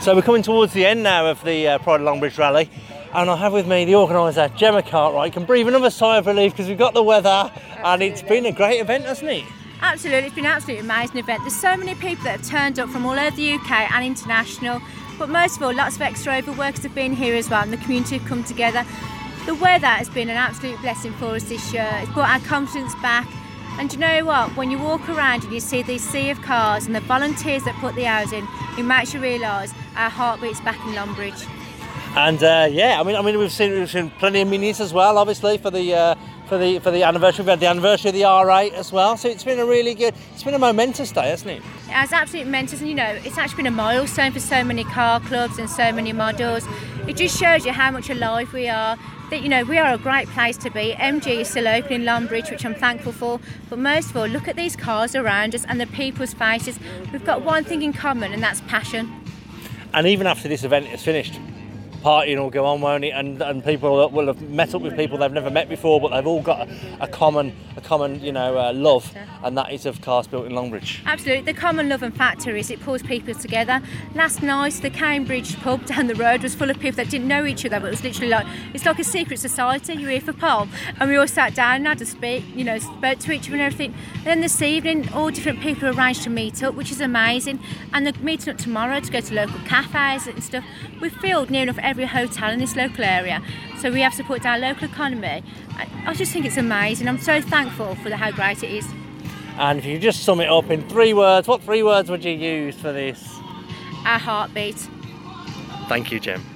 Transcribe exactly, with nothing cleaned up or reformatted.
So we're coming towards the end now of the uh, Pride of Longbridge Rally, and I have with me the organiser, Gemma Cartwright. Can breathe another sigh of relief because we've got the weather. Absolutely. And it's been a great event, hasn't it? Absolutely, it's been an absolutely amazing event. There's so many people that have turned up from all over the U K and international, but most of all, lots of extra overworkers have been here as well, and the community have come together. The weather has been an absolute blessing for us this year. It's brought our confidence back. And you know what? When you walk around and you see this sea of cars and the volunteers that put the hours in, it makes you realise our heartbeat's back in Longbridge. And uh, yeah, I mean, I mean, we've seen we've seen plenty of minis as well, obviously for the uh, for the for the anniversary. We've had the anniversary of the R eight as well. So it's been a really good, it's been a momentous day, hasn't it? It has absolutely momentous, and you know, it's actually been a milestone for so many car clubs and so many models. It just shows you how much alive we are. That, you know, we are a great place to be. M G is still open in Longbridge, which I'm thankful for. But most of all, look at these cars around us and the people's faces. We've got one thing in common, and that's passion. And even after this event is finished, partying will go on, won't it? And and people will have met up with people they've never met before, but they've all got a, a common, a common, you know, uh, love, and that is of cars built in Longbridge. Absolutely, the common love and factor is it pulls people together. Last night, the Cambridge pub down the road was full of people that didn't know each other, but it was literally like it's like a secret society. You're here for Paul, and we all sat down and had to speak, you know, spoke to each other and everything. And then this evening, all different people arranged to meet up, which is amazing. And they're meeting up tomorrow to go to local cafes and stuff. We've filled near enough every hotel in this local area, so we have supported our local economy. I, I just think it's amazing. I'm so thankful for the, how great it is. And if you just sum it up in three words, what three words would you use for this? Our heartbeat. Thank you, Jem.